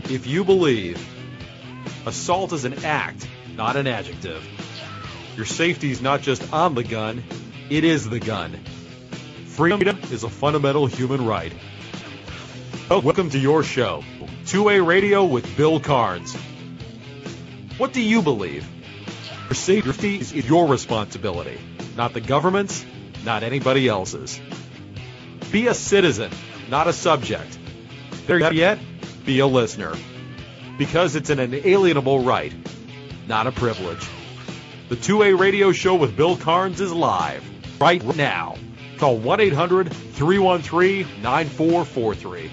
If you believe assault is an act, not an adjective, your safety is not just on the gun, it is the gun. Freedom is a fundamental human right. Welcome to your show, 2A Radio with Bill Carnes. What do you believe? Your safety is your responsibility, not the government's, not anybody else's. Be a citizen, not a subject. Better yet, be a listener. Because it's an inalienable right, not a privilege. The 2A Radio Show with Bill Carnes is live right now. Call 1-800-313-9443.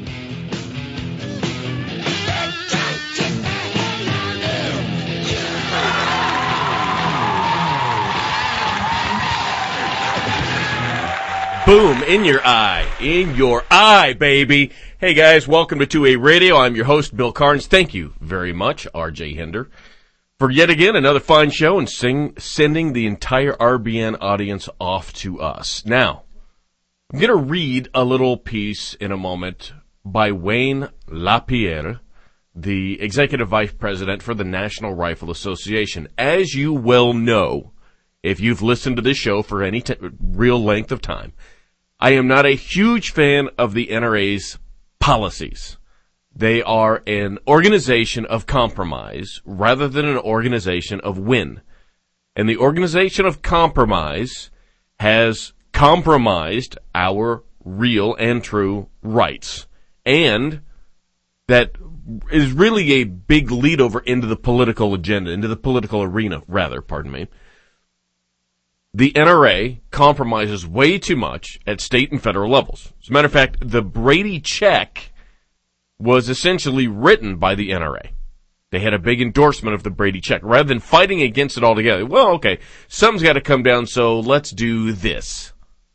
Boom, in your eye, baby. Hey guys, welcome to 2A Radio. I'm your host, Bill Carnes. Thank you very much, RJ Hinder, for yet again another fine show and sending the entire RBN audience off to us. Now, I'm going to read a little piece in a moment by Wayne LaPierre, the Executive Vice President for the National Rifle Association. As you well know, if you've listened to this show for any real length of time, I am not a huge fan of the NRA's policies. They are an organization of compromise rather than an organization of win. And the organization of compromise has compromised our real and true rights. And that is really a big lead over into the political agenda, into the political arena, rather, pardon me. The NRA compromises way too much at state and federal levels. As a matter of fact, the Brady check was essentially written by the NRA. They had a big endorsement of the Brady check. Rather than fighting against it altogether, well, okay, something's got to come down, so let's do this.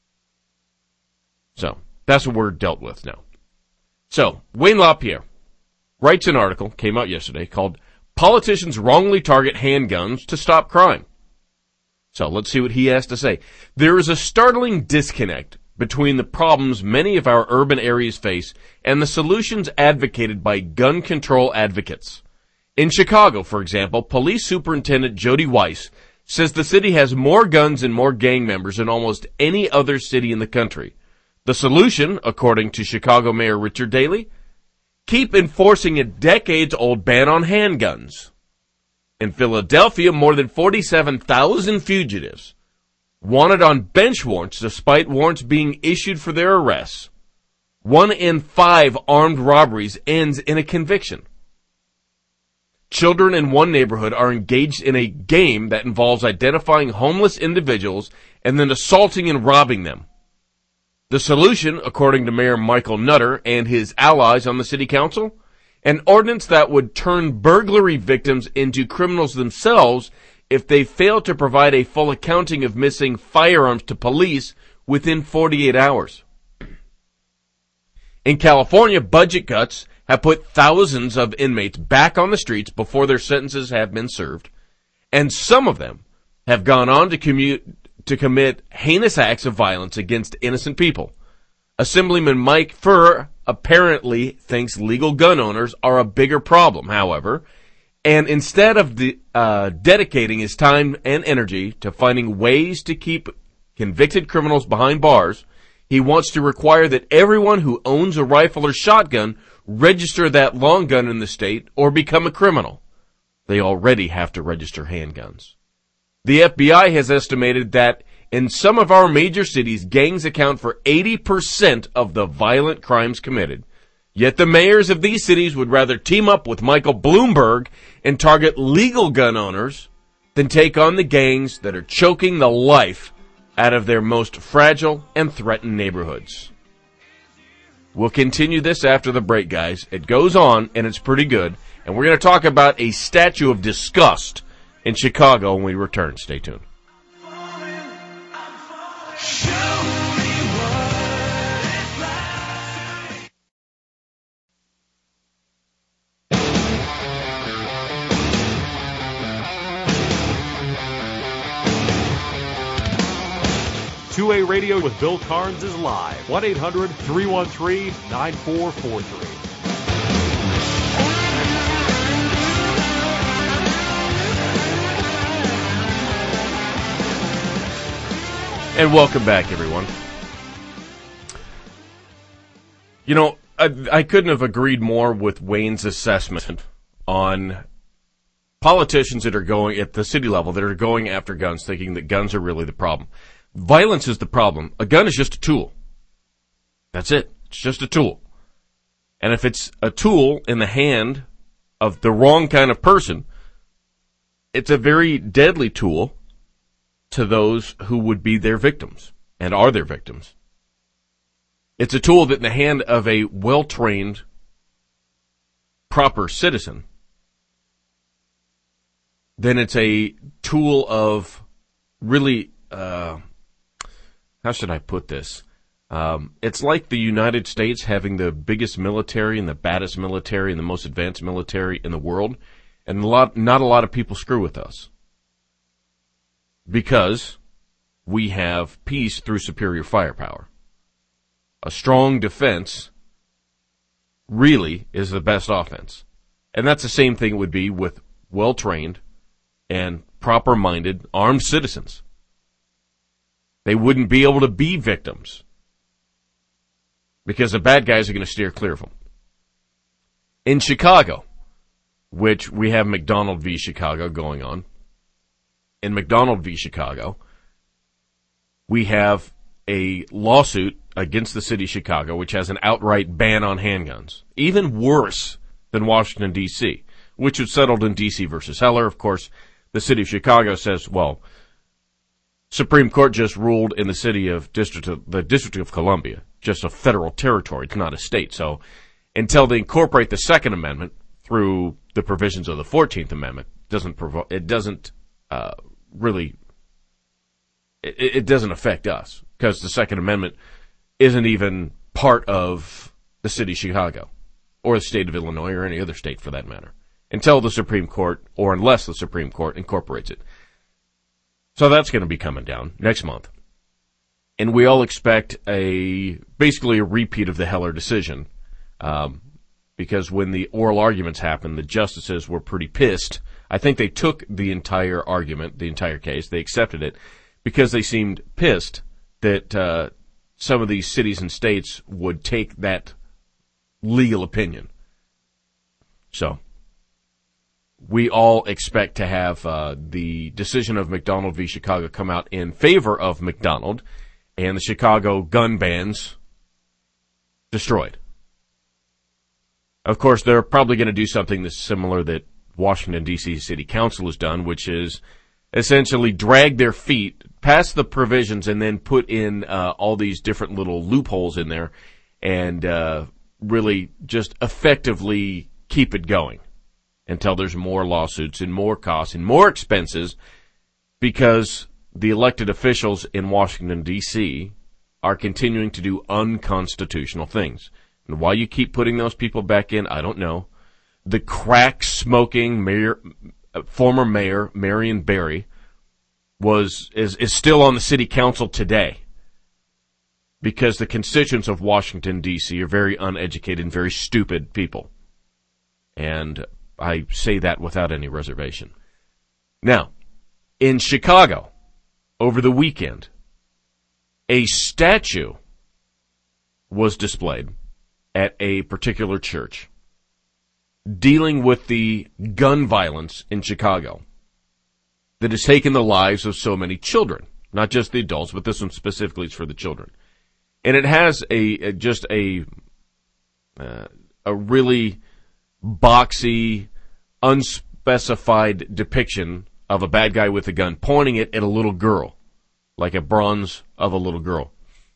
So, that's what we're dealt with now. So, Wayne LaPierre writes an article, came out yesterday, called Politicians Wrongly Target Handguns to Stop Crime. So let's see what he has to say. There is a startling disconnect between the problems many of our urban areas face and the solutions advocated by gun control advocates. In Chicago, for example, Police Superintendent Jody Weiss says the city has more guns and more gang members than almost any other city in the country. The solution, according to Chicago Mayor Richard Daley, keep enforcing a decades-old ban on handguns. In Philadelphia, more than 47,000 fugitives wanted on bench warrants despite warrants being issued for their arrests. 1 in 5 armed robberies ends in a conviction. Children in one neighborhood are engaged in a game that involves identifying homeless individuals and then assaulting and robbing them. The solution, according to Mayor Michael Nutter and his allies on the city council, an ordinance that would turn burglary victims into criminals themselves if they fail to provide a full accounting of missing firearms to police within 48 hours. In California, budget cuts have put thousands of inmates back on the streets before their sentences have been served, and some of them have gone on to commit heinous acts of violence against innocent people. Assemblyman Mike Furr apparently thinks legal gun owners are a bigger problem, however, and instead of dedicating his time and energy to finding ways to keep convicted criminals behind bars, he wants to require that everyone who owns a rifle or shotgun register that long gun in the state or become a criminal. They already have to register handguns. The FBI has estimated that in some of our major cities, gangs account for 80% of the violent crimes committed. Yet the mayors of these cities would rather team up with Michael Bloomberg and target legal gun owners than take on the gangs that are choking the life out of their most fragile and threatened neighborhoods. We'll continue this after the break, guys. It goes on, and it's pretty good. And we're going to talk about a statue of disgust in Chicago when we return. Stay tuned. 2A Radio with Bill Carnes is live. 1-800-313-9443. And welcome back, everyone. You know, I couldn't have agreed more with Wayne's assessment on politicians that are going at the city level that are going after guns, thinking that guns are really the problem. Violence is the problem. A gun is just a tool. That's it. It's just a tool. And if it's a tool in the hand of the wrong kind of person, it's a very deadly tool to those who would be their victims and are their victims. It's a tool that in the hand of a well-trained, proper citizen, then it's a tool of really, how should I put this? It's like the United States having the biggest military and the baddest military and the most advanced military in the world, and not a lot of people screw with us. Because we have peace through superior firepower. A strong defense really is the best offense. And that's the same thing it would be with well-trained and proper-minded armed citizens. They wouldn't be able to be victims because the bad guys are going to steer clear of them. In Chicago, which we have McDonald v. Chicago going on, in McDonald v. Chicago, we have a lawsuit against the city of Chicago, which has an outright ban on handguns. Even worse than Washington, D.C., which was settled in D.C. versus Heller. Of course, the city of Chicago says, well, Supreme Court just ruled in the District of Columbia, just a federal territory. It's not a state. So until they incorporate the Second Amendment through the provisions of the 14th Amendment, it doesn't affect us because the Second Amendment isn't even part of the city of Chicago or the state of Illinois or any other state for that matter until the Supreme Court or unless the Supreme Court incorporates it. So that's going to be coming down next month. And we all expect basically a repeat of the Heller decision because when the oral arguments happened, the justices were pretty pissed. I think they took the entire argument, the entire case. They accepted it because they seemed pissed that some of these cities and states would take that legal opinion. So we all expect to have the decision of McDonald v. Chicago come out in favor of McDonald and the Chicago gun bans destroyed. Of course, they're probably going to do something that's similar that Washington, D.C. City Council has done, which is essentially drag their feet past the provisions and then put in all these different little loopholes in there and really just effectively keep it going until there's more lawsuits and more costs and more expenses because the elected officials in Washington, D.C. are continuing to do unconstitutional things. And why you keep putting those people back in, I don't know. The crack-smoking former mayor, Marion Barry, is still on the city council today because the constituents of Washington, D.C. are very uneducated and very stupid people. And I say that without any reservation. Now, in Chicago, over the weekend, a statue was displayed at a particular church dealing with the gun violence in Chicago that has taken the lives of so many children, not just the adults, but this one specifically is for the children. And it has a really boxy, unspecified depiction of a bad guy with a gun pointing it at a little girl, like a bronze of a little girl.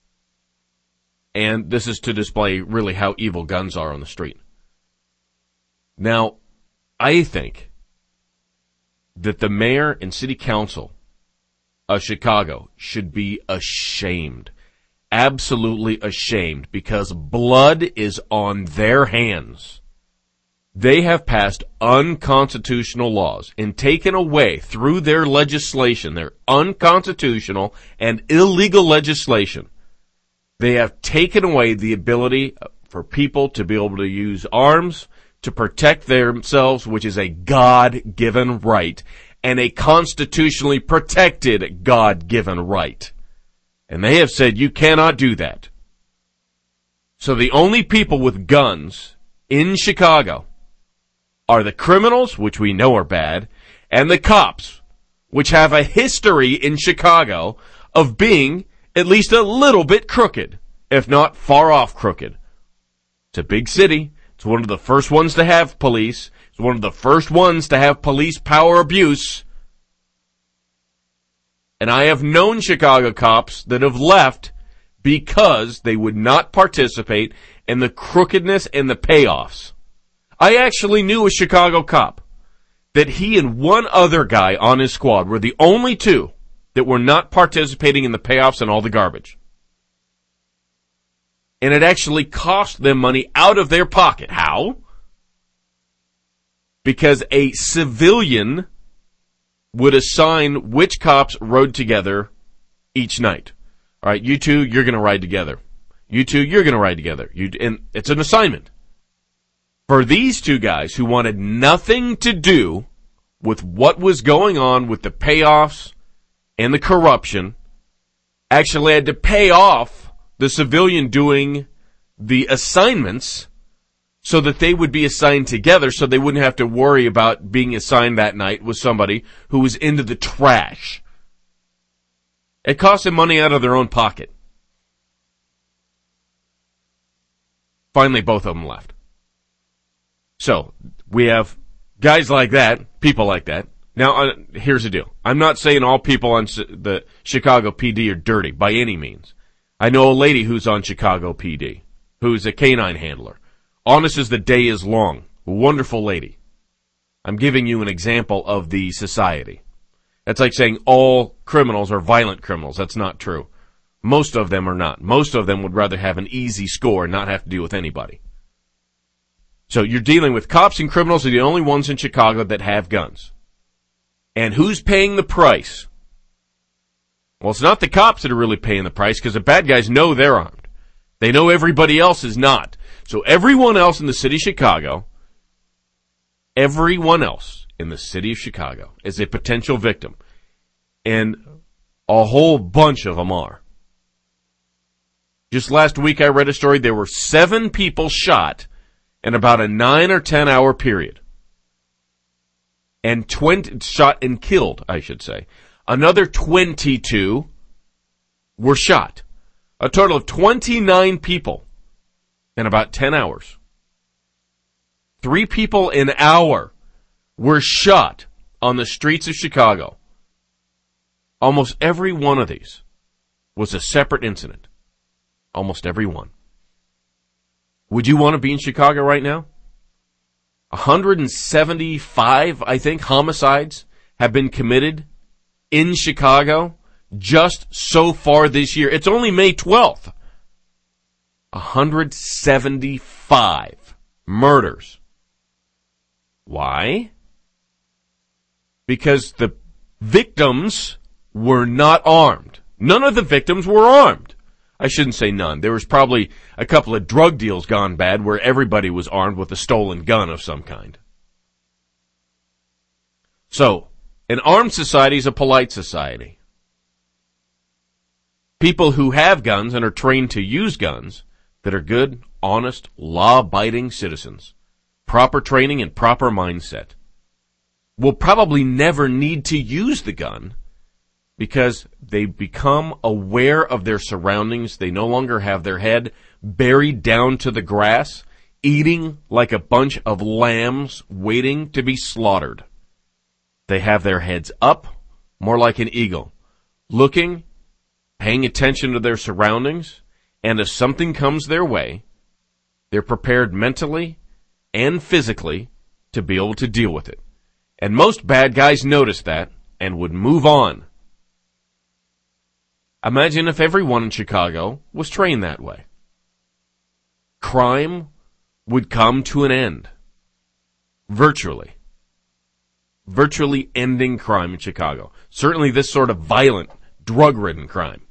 And this is to display really how evil guns are on the street. Now, I think that the mayor and city council of Chicago should be ashamed, absolutely ashamed, because blood is on their hands. They have passed unconstitutional laws and taken away through their legislation, their unconstitutional and illegal legislation. They have taken away the ability for people to be able to use arms to protect themselves, which is a God-given right, and a constitutionally protected God-given right. And they have said you cannot do that. So the only people with guns in Chicago are the criminals, which we know are bad, and the cops, which have a history in Chicago of being at least a little bit crooked, if not far off crooked. It's a big city. It's one of the first ones to have police. It's one of the first ones to have police power abuse. And I have known Chicago cops that have left because they would not participate in the crookedness and the payoffs. I actually knew a Chicago cop that he and one other guy on his squad were the only two that were not participating in the payoffs and all the garbage. And it actually cost them money out of their pocket. How? Because a civilian would assign which cops rode together each night. All right, you two, you're going to ride together. You two, you're going to ride together. And it's an assignment. For these two guys who wanted nothing to do with what was going on with the payoffs and the corruption, actually had to pay off the civilian doing the assignments so that they would be assigned together so they wouldn't have to worry about being assigned that night with somebody who was into the trash. It cost them money out of their own pocket. Finally, both of them left. So, we have guys like that, people like that. Now, here's the deal. I'm not saying all people on the Chicago PD are dirty, by any means. I know a lady who's on Chicago PD, who's a canine handler. Honest as the day is long. Wonderful lady. I'm giving you an example of the society. That's like saying all criminals are violent criminals. That's not true. Most of them are not. Most of them would rather have an easy score and not have to deal with anybody. So you're dealing with cops and criminals are the only ones in Chicago that have guns. And who's paying the price? Well, it's not the cops that are really paying the price because the bad guys know they're armed. They know everybody else is not. So everyone else in the city of Chicago, everyone else in the city of Chicago is a potential victim. And a whole bunch of them are. Just last week I read a story. There were 7 people shot in about a 9 or 10 hour period. And 20 shot and killed, I should say. Another 22 were shot. A total of 29 people in about 10 hours. 3 people an hour were shot on the streets of Chicago. Almost every one of these was a separate incident. Almost every one. Would you want to be in Chicago right now? 175, I think, homicides have been committed in Chicago just so far this year. It's only May 12th. 175 murders. Why? Because the victims were not armed. None of the victims were armed. I shouldn't say none. There was probably a couple of drug deals gone bad where everybody was armed with a stolen gun of some kind. So, an armed society is a polite society. People who have guns and are trained to use guns that are good, honest, law-abiding citizens, proper training and proper mindset, will probably never need to use the gun because they become aware of their surroundings. They no longer have their head buried down to the grass, eating like a bunch of lambs waiting to be slaughtered. They have their heads up, more like an eagle, looking, paying attention to their surroundings, and if something comes their way, they're prepared mentally and physically to be able to deal with it. And most bad guys notice that and would move on. Imagine if everyone in Chicago was trained that way. Crime would come to an end. Virtually. Virtually ending crime in Chicago. Certainly this sort of violent, drug-ridden crime.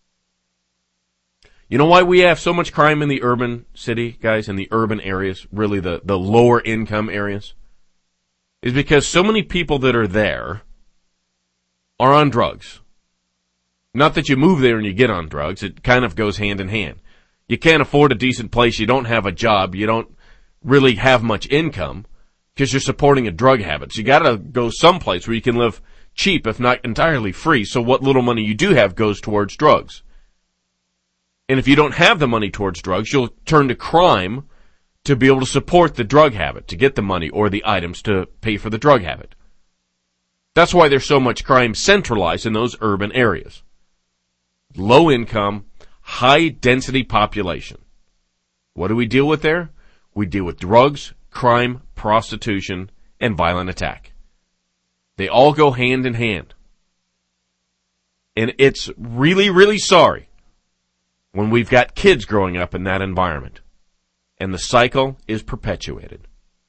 You know why we have so much crime in the urban city, guys, in the urban areas, really the lower income areas? Is because so many people that are there are on drugs. Not that you move there and you get on drugs. It kind of goes hand in hand. You can't afford a decent place. You don't have a job. You don't really have much income because you're supporting a drug habit. So you got to go someplace where you can live cheap, if not entirely free. So what little money you do have goes towards drugs. And if you don't have the money towards drugs, you'll turn to crime to be able to support the drug habit, to get the money or the items to pay for the drug habit. That's why there's so much crime centralized in those urban areas. Low income, high density population. What do we deal with there? We deal with drugs, crime, prostitution, and violent attack. They all go hand in hand. And it's really, really sorry when we've got kids growing up in that environment. And the cycle is perpetuated.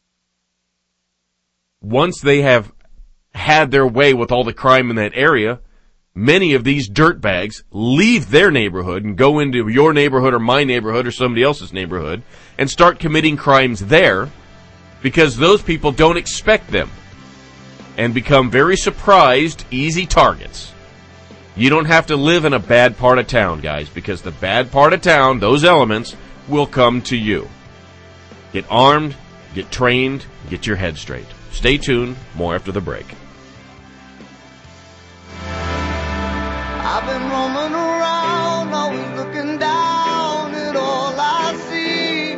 Once they have had their way with all the crime in that area, many of these dirtbags leave their neighborhood and go into your neighborhood or my neighborhood or somebody else's neighborhood and start committing crimes there because those people don't expect them and become very surprised, easy targets. You don't have to live in a bad part of town, guys, because the bad part of town, those elements, will come to you. Get armed, get trained, get your head straight. Stay tuned. More after the break. I've been roaming around, always looking down at all I see.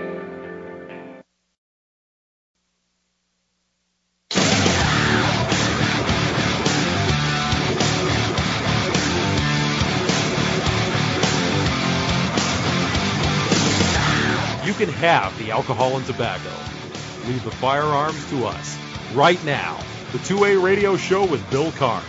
You can have the alcohol and tobacco. Leave the firearms to us. Right now, the 2A Radio Show with Bill Carnes.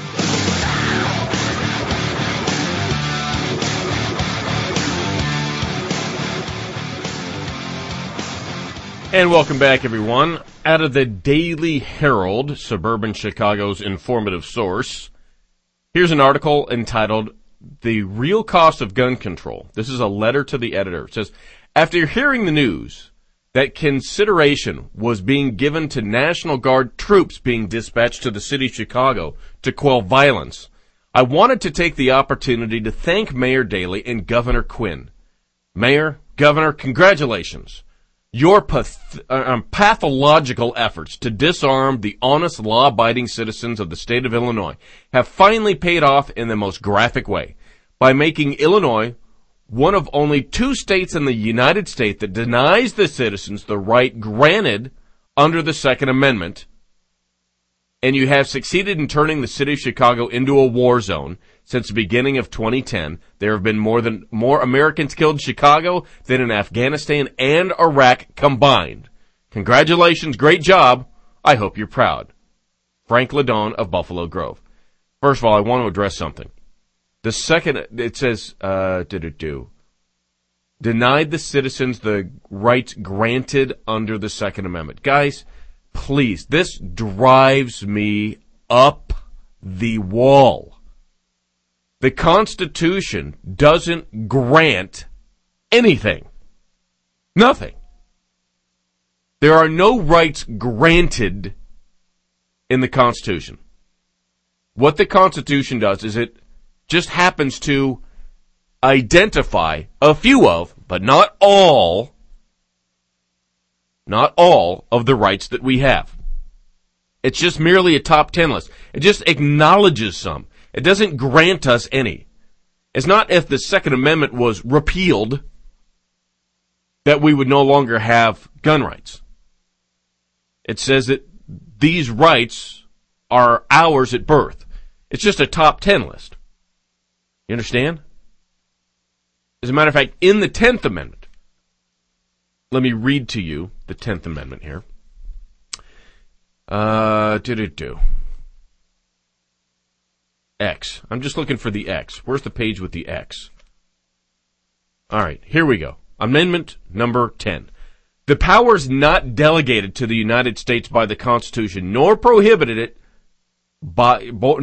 And welcome back, everyone. Out of the Daily Herald, suburban Chicago's informative source, here's an article entitled, "The Real Cost of Gun Control." This is a letter to the editor. It says, after hearing the news that consideration was being given to National Guard troops being dispatched to the city of Chicago to quell violence, I wanted to take the opportunity to thank Mayor Daley and Governor Quinn. Mayor, Governor, congratulations. Your pathological efforts to disarm the honest, law-abiding citizens of the state of Illinois have finally paid off in the most graphic way by making Illinois one of only 2 states in the United States that denies the citizens the right granted under the Second Amendment, and you have succeeded in turning the city of Chicago into a war zone. Since the beginning of 2010, there have been more Americans killed in Chicago than in Afghanistan and Iraq combined. Congratulations, great job. I hope you're proud. Frank Ladone of Buffalo Grove. First of all, I want to address something. The second, it says, denied the citizens the rights granted under the Second Amendment. Guys, please, this drives me up the wall. The Constitution doesn't grant anything. Nothing. There are no rights granted in the Constitution. What the Constitution does is it just happens to identify a few of, but not all of the rights that we have. It's just merely a top 10 list. It just acknowledges some. It doesn't grant us any. It's not if the Second Amendment was repealed that we would no longer have gun rights. It says that these rights are ours at birth. It's just a top 10 list. You understand? As a matter of fact, in the 10th Amendment, let me read to you the 10th Amendment here. X. I'm just looking for the X. Where's the page with the X? All right, here we go. Amendment number 10. The powers not delegated to the United States by the Constitution, nor prohibited by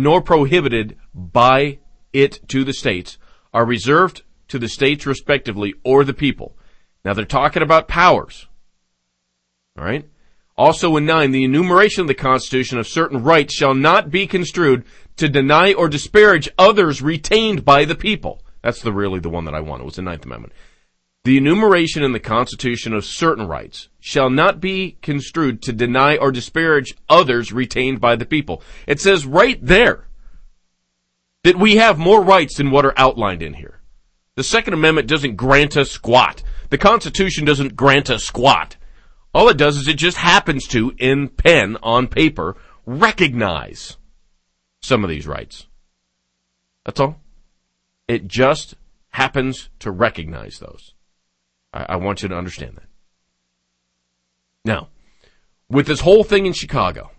it to the states, are reserved to the states respectively or the people. Now they're talking about powers. All right? Also in 9, the enumeration of the Constitution of certain rights shall not be construed to deny or disparage others retained by the people. That's really the one that I wanted, was the 9th Amendment. The enumeration in the Constitution of certain rights shall not be construed to deny or disparage others retained by the people. It says right there that we have more rights than what are outlined in here. The Second Amendment doesn't grant us squat. The Constitution doesn't grant us squat. All it does is it just happens to, in pen, on paper, recognize some of these rights. That's all. It just happens to recognize those. I want you to understand that. Now, with this whole thing in Chicago,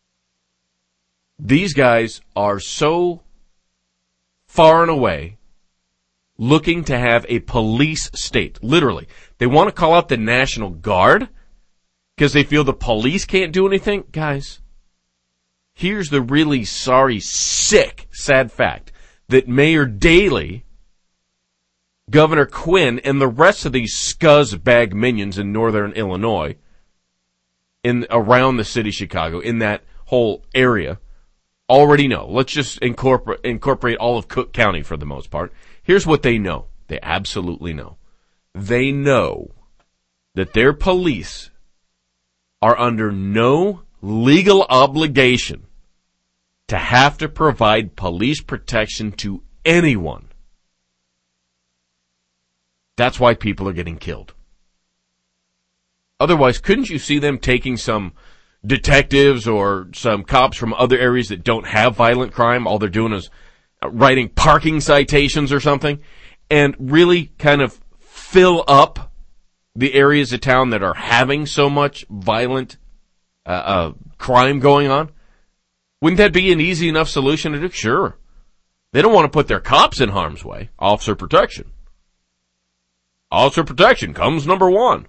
these guys are so far and away looking to have a police state. Literally. They want to call out the National Guard because they feel the police can't do anything. Guys, here's the really sorry, sick, sad fact that Mayor Daley, Governor Quinn, and the rest of these scuzzbag minions in northern Illinois, around the city of Chicago, in that whole area, already know. Let's just incorporate all of Cook County for the most part. Here's what they know. They absolutely know. They know that their police are under no legal obligation to have to provide police protection to anyone. That's why people are getting killed. Otherwise, couldn't you see them taking some detectives or some cops from other areas that don't have violent crime? All they're doing is writing parking citations or something, and really kind of fill up the areas of town that are having so much violent crime going on. Wouldn't that be an easy enough solution to do? Sure. They don't want to put their cops in harm's way. Officer protection. Officer protection comes number one.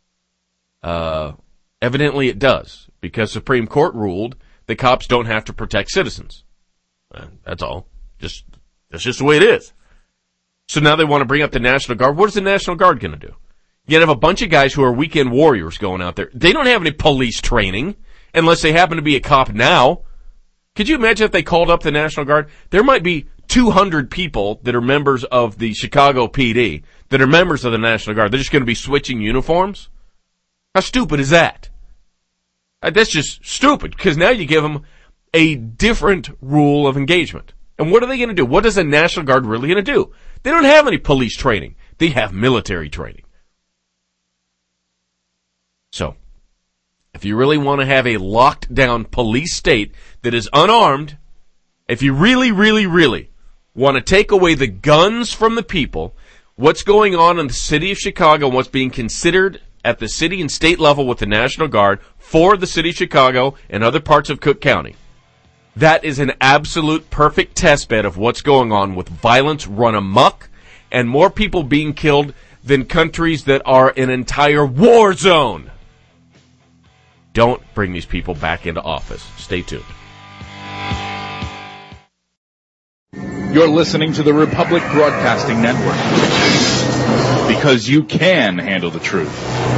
Evidently it does, because Supreme Court ruled the cops don't have to protect citizens. That's all. That's just the way it is. So now they want to bring up the National Guard. What is the National Guard going to do? You have a bunch of guys who are weekend warriors going out there. They don't have any police training unless they happen to be a cop now. Could you imagine if they called up the National Guard? There might be 200 people that are members of the Chicago PD that are members of the National Guard. They're just going to be switching uniforms? How stupid is that? That's just stupid, because now you give them a different rule of engagement. And what are they going to do? What is the National Guard really going to do? They don't have any police training. They have military training. So, if you really want to have a locked down police state that is unarmed, if you really, really, really want to take away the guns from the people, what's going on in the city of Chicago, what's being considered at the city and state level with the National Guard for the city of Chicago and other parts of Cook County, that is an absolute perfect test bed of what's going on with violence run amok and more people being killed than countries that are an entire war zone. Don't bring these people back into office. Stay tuned. You're listening to the Republic Broadcasting Network, because you can handle the truth.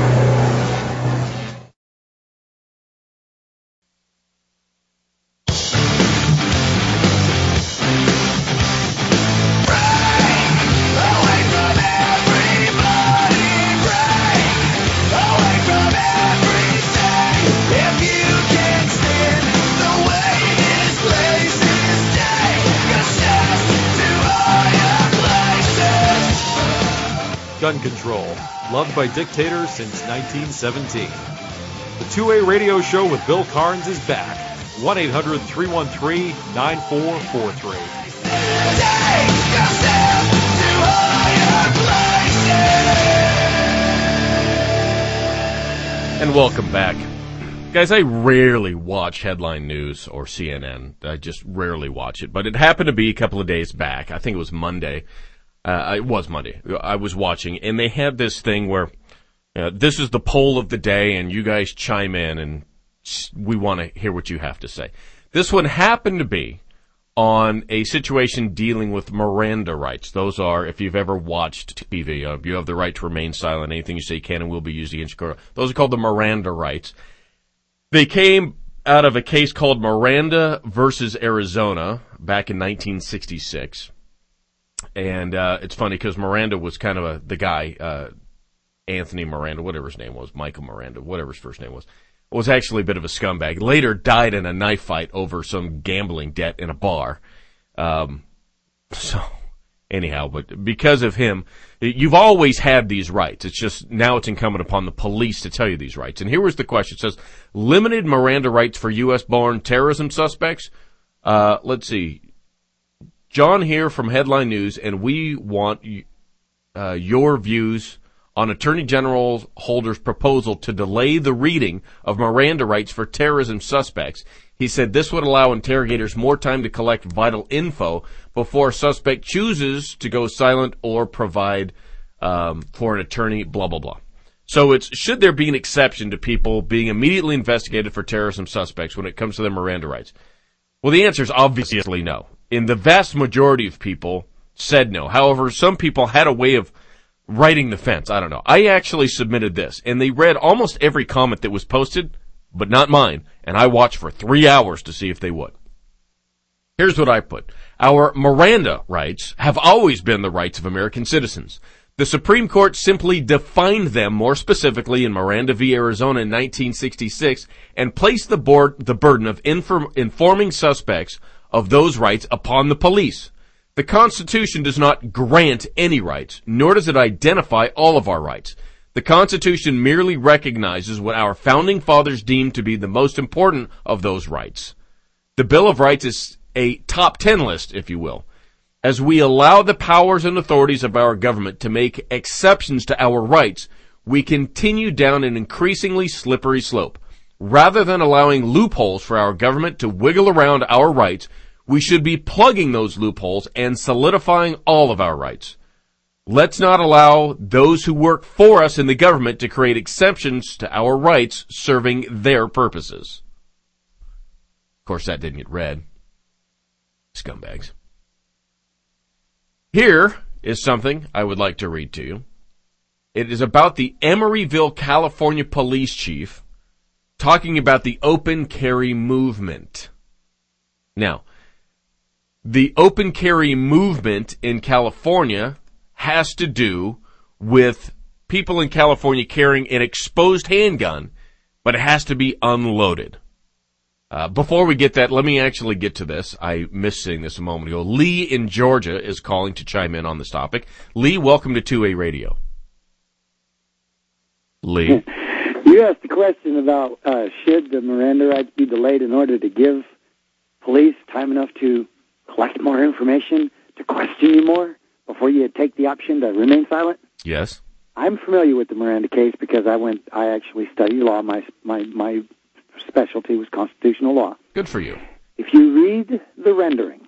Gun control, loved by dictators since 1917. The 2A radio show with Bill Carnes is back. 1-800-313-9443. And welcome back. Guys, I rarely watch headline news or CNN. I just rarely watch it. But it happened to be a couple of days back. I think it was Monday. It was Monday. I was watching, and they had this thing where this is the poll of the day, and you guys chime in, and we want to hear what you have to say. This one happened to be on a situation dealing with Miranda rights. Those are, if you've ever watched TV, you have the right to remain silent. Anything you say can and will be used against you. Those are called the Miranda rights. They came out of a case called Miranda versus Arizona back in 1966. And it's funny because Miranda was kind of the guy, Anthony Miranda, whatever his name was, Michael Miranda, whatever his first name was actually a bit of a scumbag. Later died in a knife fight over some gambling debt in a bar. So anyhow, but because of him, you've always had these rights. It's just now it's incumbent upon the police to tell you these rights. And here was the question. It says, limited Miranda rights for U.S.-born terrorism suspects. Let's see. John here from Headline News, and we want your views on Attorney General Holder's proposal to delay the reading of Miranda rights for terrorism suspects. He said this would allow interrogators more time to collect vital info before a suspect chooses to go silent or provide for an attorney, blah, blah, blah. So it's, should there be an exception to people being immediately investigated for terrorism suspects when it comes to their Miranda rights? Well, the answer is obviously no. And the vast majority of people said no. However, some people had a way of writing the fence. I don't know. I actually submitted this, and they read almost every comment that was posted, but not mine, and I watched for 3 hours to see if they would. Here's what I put. Our Miranda rights have always been the rights of American citizens. The Supreme Court simply defined them more specifically in Miranda v. Arizona in 1966 and placed the burden of informing suspects of those rights upon the police. The Constitution does not grant any rights, nor does it identify all of our rights. The Constitution merely recognizes what our founding fathers deemed to be the most important of those rights. The Bill of Rights is a top 10 list, if you will. As we allow the powers and authorities of our government to make exceptions to our rights, we continue down an increasingly slippery slope. Rather than allowing loopholes for our government to wiggle around our rights, we should be plugging those loopholes and solidifying all of our rights. Let's not allow those who work for us in the government to create exceptions to our rights serving their purposes. Of course, that didn't get read. Scumbags. Here is something I would like to read to you. It is about the Emeryville, California police chief talking about the open carry movement. Now, the open carry movement in California has to do with people in California carrying an exposed handgun, but it has to be unloaded. Before we get that, let me actually get to this. I missed saying this a moment ago. Lee in Georgia is calling to chime in on this topic. Lee, welcome to 2A Radio. Lee? You asked the question about should the Miranda rights be delayed in order to give police time enough to collect more information, to question you more before you take the option to remain silent? Yes. I'm familiar with the Miranda case because I actually studied law. My specialty was constitutional law. Good for you. If you read the rendering,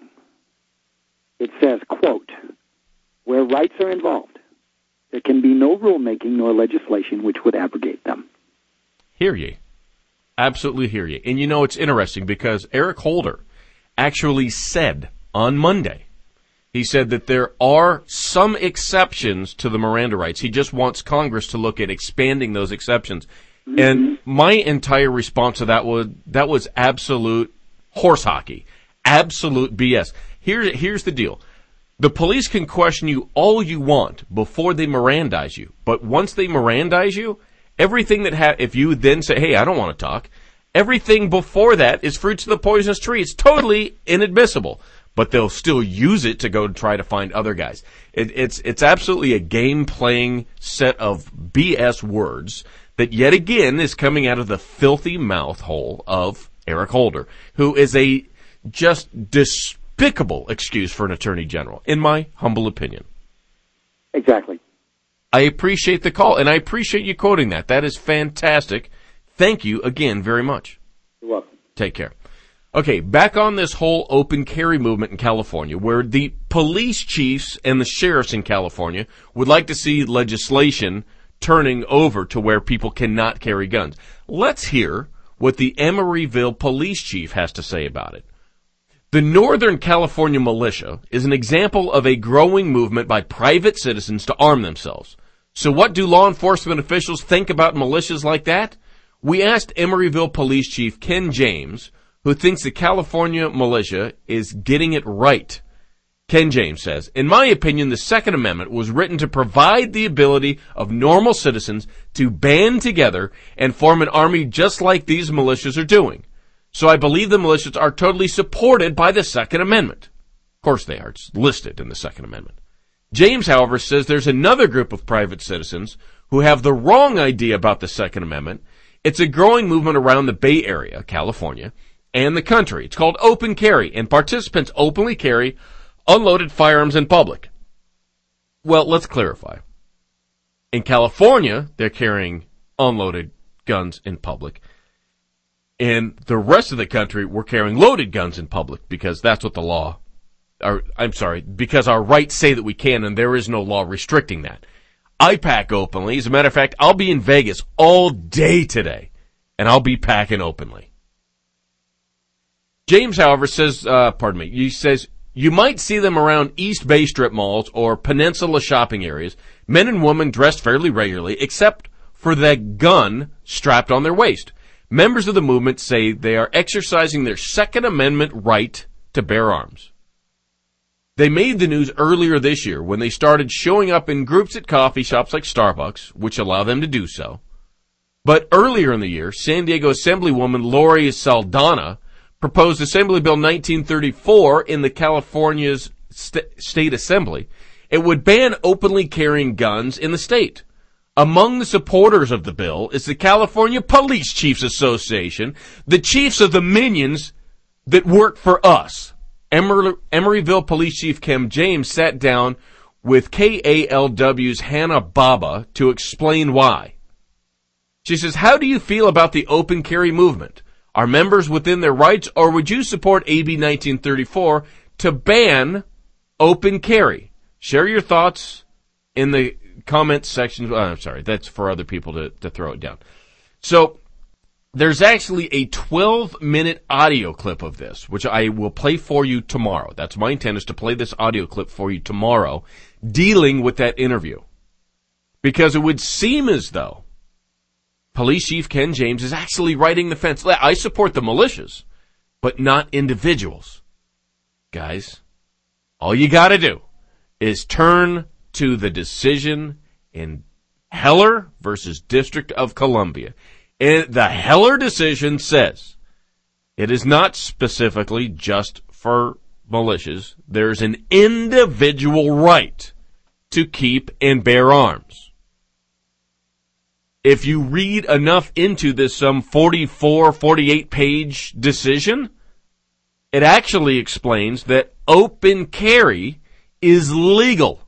it says, quote, where rights are involved, there can be no rulemaking nor legislation which would abrogate them. Hear ye. Absolutely hear ye. And you know, it's interesting because Eric Holder actually said on Monday, he said that there are some exceptions to the Miranda rights. He just wants Congress to look at expanding those exceptions. Mm-hmm. And my entire response to that was absolute horse hockey, absolute BS. Here's the deal. The police can question you all you want before they Mirandize you. But once they Mirandize you, everything that if you then say, hey, I don't want to talk, everything before that is fruits of the poisonous tree. It's totally inadmissible. But they'll still use it to go try to find other guys. It's absolutely a game-playing set of BS words that yet again is coming out of the filthy mouth hole of Eric Holder, who is a just despicable excuse for an attorney general, in my humble opinion. Exactly. I appreciate the call, and I appreciate you quoting that. That is fantastic. Thank you again very much. You're welcome. Take care. Okay, back on this whole open carry movement in California, where the police chiefs and the sheriffs in California would like to see legislation turning over to where people cannot carry guns. Let's hear what the Emeryville police chief has to say about it. The Northern California militia is an example of a growing movement by private citizens to arm themselves. So what do law enforcement officials think about militias like that? We asked Emeryville Police Chief Ken James, who thinks the California militia is getting it right. Ken James says, in my opinion, the Second Amendment was written to provide the ability of normal citizens to band together and form an army just like these militias are doing. So I believe the militias are totally supported by the Second Amendment. Of course they are. It's listed in the Second Amendment. James, however, says there's another group of private citizens who have the wrong idea about the Second Amendment. It's a growing movement around the Bay Area, California, and the country. It's called open carry, and participants openly carry unloaded firearms in public. Well, let's clarify. In California, they're carrying unloaded guns in public. In the rest of the country, we're carrying loaded guns in public because that's what the law, because our rights say that we can, and there is no law restricting that. I pack openly. As a matter of fact, I'll be in Vegas all day today, and I'll be packing openly. James, however, says, he says, you might see them around East Bay strip malls or peninsula shopping areas, men and women dressed fairly regularly, except for the gun strapped on their waist. Members of the movement say they are exercising their Second Amendment right to bear arms. They made the news earlier this year when they started showing up in groups at coffee shops like Starbucks, which allow them to do so. But earlier in the year, San Diego Assemblywoman Lori Saldana proposed Assembly Bill 1934 in the California's State Assembly. It would ban openly carrying guns in the state. Among the supporters of the bill is the California Police Chiefs Association, the chiefs of the minions that work for us. Emeryville Police Chief Ken James sat down with KALW's Hannah Baba to explain why. She says, how do you feel about the open carry movement? Are members within their rights, or would you support AB 1934 to ban open carry? Share your thoughts in the comments section. That's for other people to throw it down. So there's actually a 12-minute audio clip of this, which I will play for you tomorrow. That's my intent, is to play this audio clip for you tomorrow, dealing with that interview. Because it would seem as though Police Chief Ken James is actually riding the fence. I support the militias, but not individuals. Guys, all you gotta do is turn to the decision in Heller versus District of Columbia. And the Heller decision says it is not specifically just for militias. There's an individual right to keep and bear arms. If you read enough into this some 44, 48-page decision, it actually explains that open carry is legal.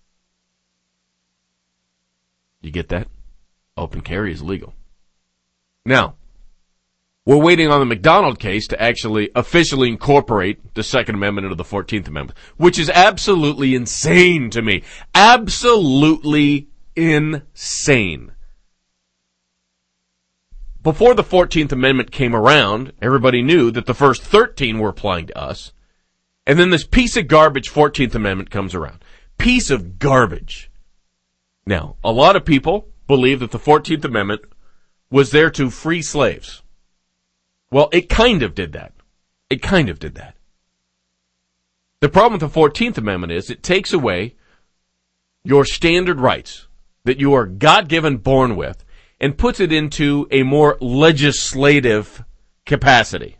You get that? Open carry is legal. Now, we're waiting on the McDonald case to actually officially incorporate the Second Amendment into the 14th Amendment, which is absolutely insane to me. Absolutely insane. Before the 14th Amendment came around, everybody knew that the first 13 were applying to us. And then this piece of garbage 14th Amendment comes around. Piece of garbage. Now, a lot of people believe that the 14th Amendment was there to free slaves. Well, it kind of did that. It kind of did that. The problem with the 14th Amendment is it takes away your standard rights that you are God-given born with and puts it into a more legislative capacity.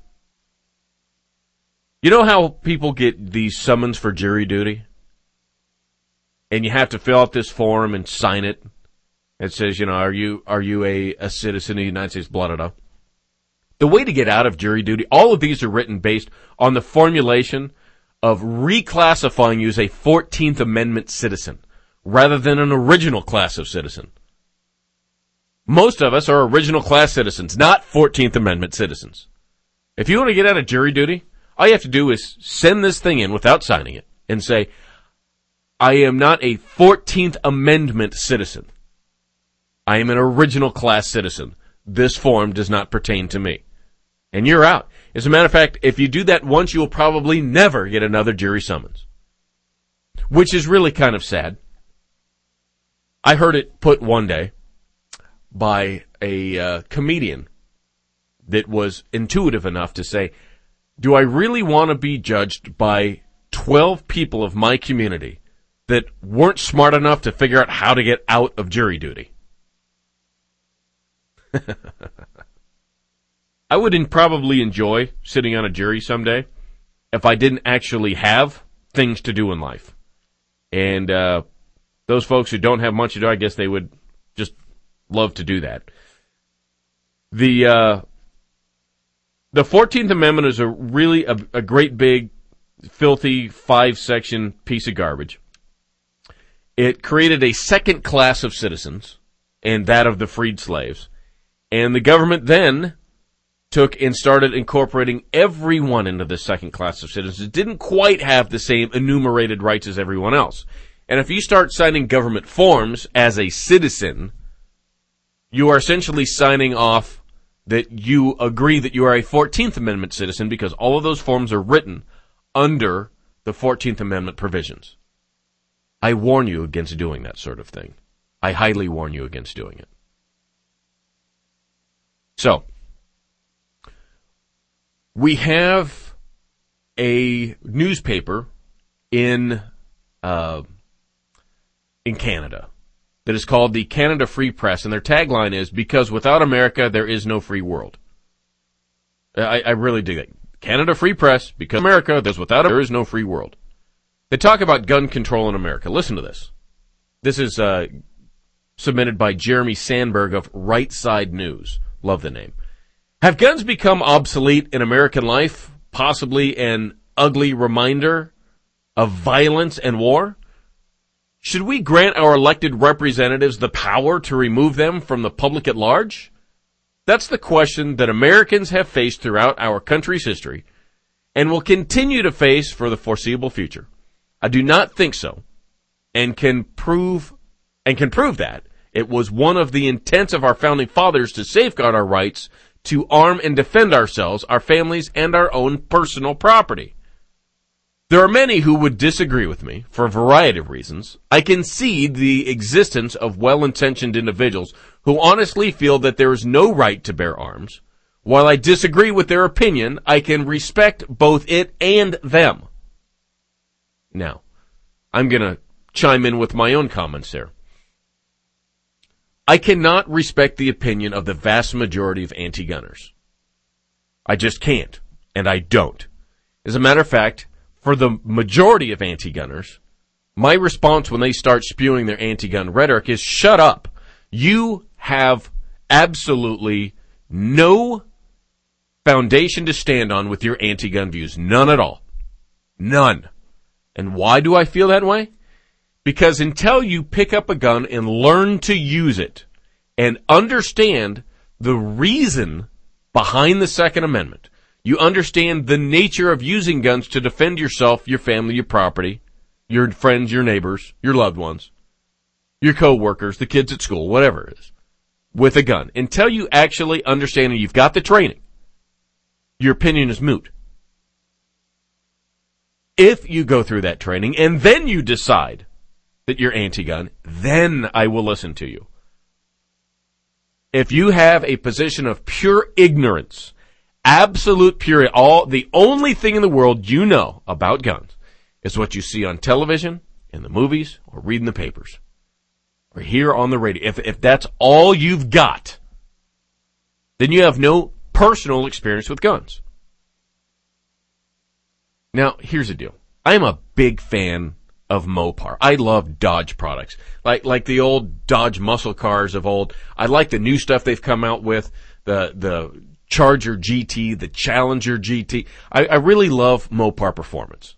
You know how people get these summons for jury duty? And you have to fill out this form and sign it. It says, are you a citizen of the United States, blah, blah, blah. The way to get out of jury duty, all of these are written based on the formulation of reclassifying you as a 14th Amendment citizen rather than an original class of citizen. Most of us are original class citizens, not 14th Amendment citizens. If you want to get out of jury duty, all you have to do is send this thing in without signing it and say, I am not a 14th Amendment citizen. I am an original class citizen. This form does not pertain to me. And you're out. As a matter of fact, if you do that once, you will probably never get another jury summons. Which is really kind of sad. I heard it put one day by a comedian that was intuitive enough to say, do I really want to be judged by 12 people of my community that weren't smart enough to figure out how to get out of jury duty? I would probably enjoy sitting on a jury someday if I didn't actually have things to do in life. And those folks who don't have much to do, I guess they would just love to do that. The 14th Amendment is really a great big, filthy 5-section piece of garbage. It created a second class of citizens, and that of the freed slaves. And the government then took and started incorporating everyone into the second class of citizens. It didn't quite have the same enumerated rights as everyone else. And if you start signing government forms as a citizen, you are essentially signing off that you agree that you are a 14th Amendment citizen, because all of those forms are written under the 14th Amendment provisions. I warn you against doing that sort of thing. I highly warn you against doing it. So, we have a newspaper in Canada that is called the Canada Free Press, and their tagline is, because without America, there is no free world. I really dig that. Canada Free Press, because America, without there is no free world. They talk about gun control in America. Listen to this. This is submitted by Jeremy Sandberg of Right Side News. Love the name. Have guns become obsolete in American life? Possibly an ugly reminder of violence and war? Should we grant our elected representatives the power to remove them from the public at large? That's the question that Americans have faced throughout our country's history and will continue to face for the foreseeable future. I do not think so, and can prove that it was one of the intents of our founding fathers to safeguard our rights to arm and defend ourselves, our families, and our own personal property. There are many who would disagree with me for a variety of reasons. I concede the existence of well-intentioned individuals who honestly feel that there is no right to bear arms. While I disagree with their opinion, I can respect both it and them. Now, I'm going to chime in with my own comments there. I cannot respect the opinion of the vast majority of anti-gunners. I just can't, and I don't. As a matter of fact, for the majority of anti-gunners, my response when they start spewing their anti-gun rhetoric is, shut up. You have absolutely no foundation to stand on with your anti-gun views. None at all. None. And why do I feel that way? Because until you pick up a gun and learn to use it and understand the reason behind the Second Amendment, you understand the nature of using guns to defend yourself, your family, your property, your friends, your neighbors, your loved ones, your co-workers, the kids at school, whatever it is, with a gun. Until you actually understand and you've got the training, your opinion is moot. If you go through that training and then you decide that you're anti-gun, then I will listen to you. If you have a position of pure ignorance, absolute purity, the only thing in the world you know about guns is what you see on television, in the movies, or read in the papers, or hear on the radio. If that's all you've got, then you have no personal experience with guns. Now, here's the deal. I am a big fan of Mopar. I love Dodge products. Like the old Dodge muscle cars of old. I like the new stuff they've come out with, the Charger GT, the Challenger GT. I really love Mopar performance.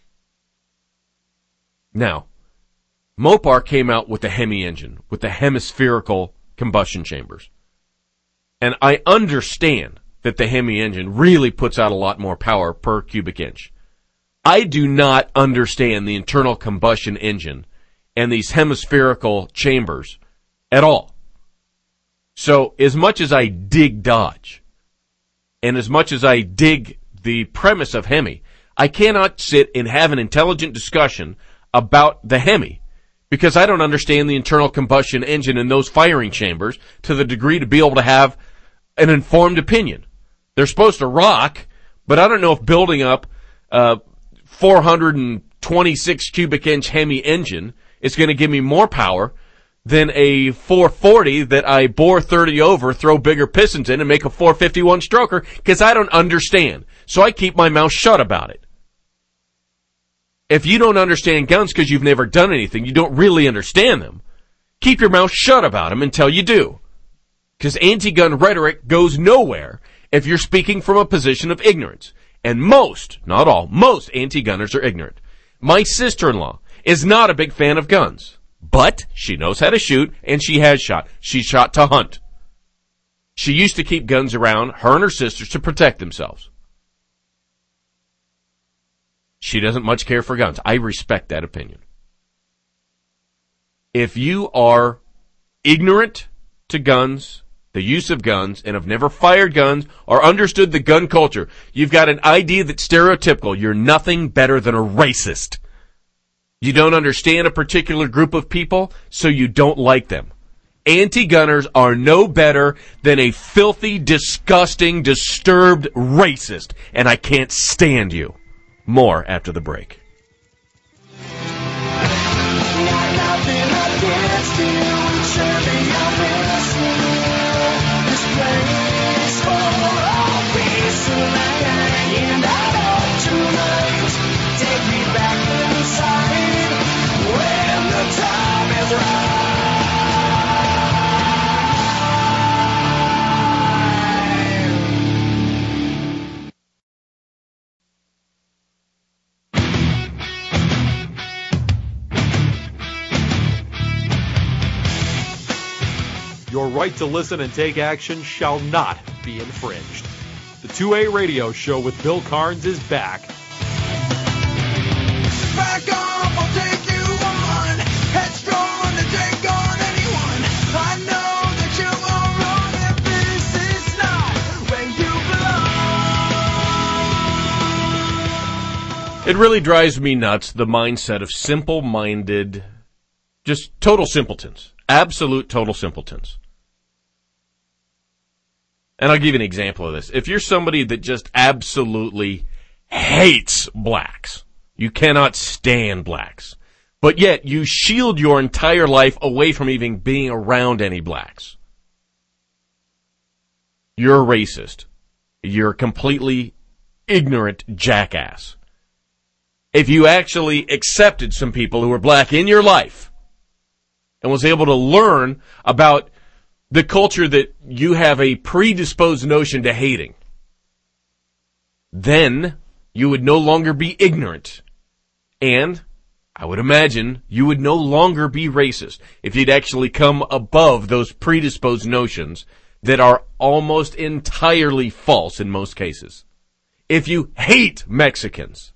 Now, Mopar came out with the Hemi engine, with the hemispherical combustion chambers. And I understand that the Hemi engine really puts out a lot more power per cubic inch. I do not understand the internal combustion engine and these hemispherical chambers at all. So as much as I dig Dodge, and as much as I dig the premise of Hemi, I cannot sit and have an intelligent discussion about the Hemi because I don't understand the internal combustion engine and those firing chambers to the degree to be able to have an informed opinion. They're supposed to rock, but I don't know if building up 426 cubic inch Hemi engine is going to give me more power than a 440 that I bore 30 over, throw bigger pistons in, and make a 451 stroker, because I don't understand. So I keep my mouth shut about it. If you don't understand guns because you've never done anything, you don't really understand them, keep your mouth shut about them until you do. Because anti-gun rhetoric goes nowhere if you're speaking from a position of ignorance. And most, not all, most anti-gunners are ignorant. My sister-in-law is not a big fan of guns, but she knows how to shoot, and she has shot. She shot to hunt. She used to keep guns around, her and her sisters, to protect themselves. She doesn't much care for guns. I respect that opinion. If you are ignorant to guns, the use of guns, and have never fired guns or understood the gun culture, you've got an idea that's stereotypical. You're nothing better than a racist. You don't understand a particular group of people, so you don't like them. Anti-gunners are no better than a filthy, disgusting, disturbed racist, and I can't stand you. More after the break. Your right to listen and take action shall not be infringed. The 2A Radio Show with Bill Carnes is back. Back off, I'll take you on. Headstrong to take on anyone. I know that you are wrong if this is not where you belong. It really drives me nuts, the mindset of simple-minded, just total simpletons. Absolute total simpletons. And I'll give you an example of this. If you're somebody that just absolutely hates blacks, you cannot stand blacks, but yet you shield your entire life away from even being around any blacks, you're a racist. You're a completely ignorant jackass. If you actually accepted some people who were black in your life and was able to learn about the culture that you have a predisposed notion to hating, then you would no longer be ignorant. And I would imagine you would no longer be racist if you'd actually come above those predisposed notions that are almost entirely false in most cases. If you hate Mexicans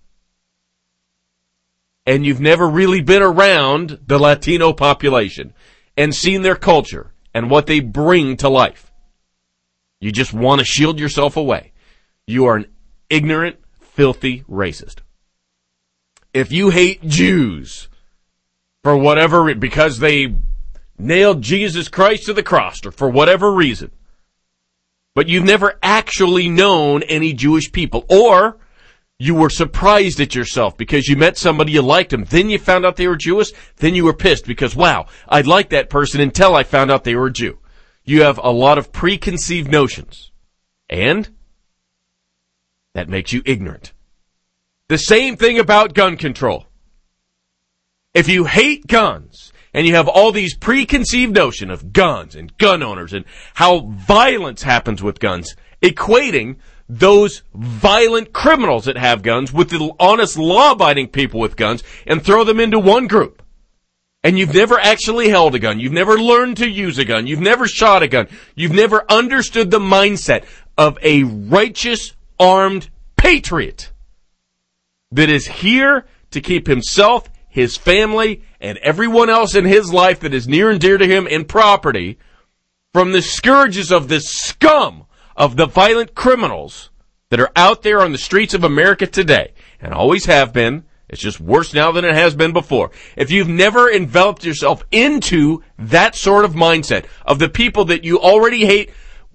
and you've never really been around the Latino population and seen their culture and what they bring to life, you just want to shield yourself away. You are an ignorant, filthy racist. If you hate Jews for whatever, because they nailed Jesus Christ to the cross or for whatever reason, but you've never actually known any Jewish people, or you were surprised at yourself because you met somebody, you liked them, then you found out they were Jewish, then you were pissed because, wow, I'd like that person until I found out they were a Jew. You have a lot of preconceived notions, and that makes you ignorant. The same thing about gun control. If you hate guns, and you have all these preconceived notions of guns and gun owners and how violence happens with guns, equating those violent criminals that have guns with the honest law-abiding people with guns and throw them into one group. And you've never actually held a gun. You've never learned to use a gun. You've never shot a gun. You've never understood the mindset of a righteous, armed patriot that is here to keep himself, his family, and everyone else in his life that is near and dear to him and property from the scourges of this scum of the violent criminals that are out there on the streets of America today, and always have been. It's just worse now than it has been before. If you've never enveloped yourself into that sort of mindset of the people that you already hate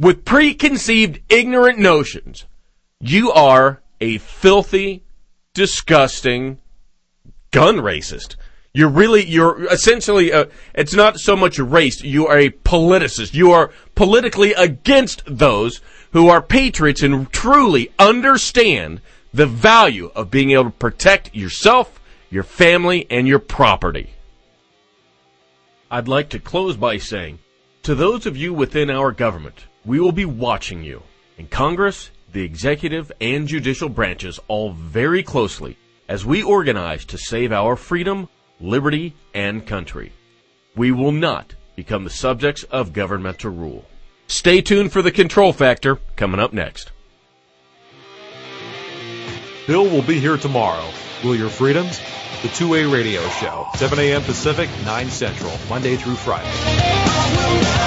with preconceived ignorant notions, you are a filthy, disgusting gun racist. You're essentially, it's not so much a race, you are a politicist. You are politically against those who are patriots and truly understand the value of being able to protect yourself, your family, and your property. I'd like to close by saying, to those of you within our government, we will be watching you in Congress, the executive, and judicial branches all very closely as we organize to save our freedom, liberty, and country. We will not become the subjects of governmental rule. Stay tuned for the Control Factor coming up next. Bill will be here tomorrow. Will your freedoms? The 2A Radio Show, 7 a.m. Pacific, 9 Central, Monday through Friday.